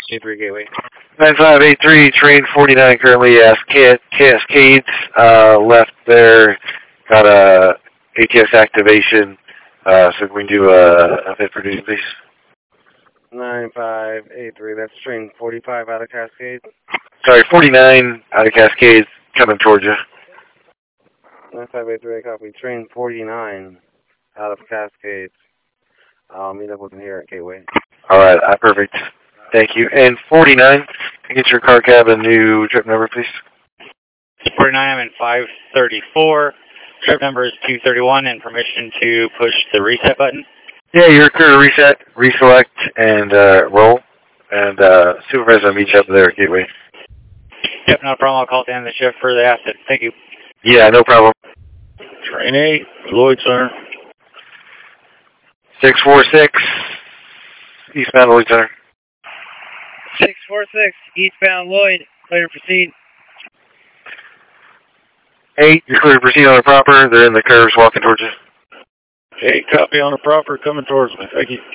A3 Gateway. 9583, train 49 currently at Cascades, left there, got a ATS activation, so we can do a fit producing, please. 9583, that's train 45 out of Cascades. Sorry, 49 out of Cascades, coming towards you. 9583, copy. Train 49 out of Cascades. I'll meet up with him here at Gateway. Alright, perfect. Thank you. And 49, can I get your car cab and new trip number, please? 49, I'm in 534. Trip number is 231, and permission to push the reset button. Yeah, you're clear to reset, reselect, and roll. And supervisor will meet you up there at Gateway. Yep, no problem. I'll call at the end of the shift for the asset. Thank you. Yeah, no problem. Train 8, Lloyd Center. 646, eastbound Lloyd Center. 646, eastbound Lloyd, clear to proceed. 8, you're clear to proceed on the proper. They're in the curves walking towards you. 8, copy on the proper, coming towards me. Thank you.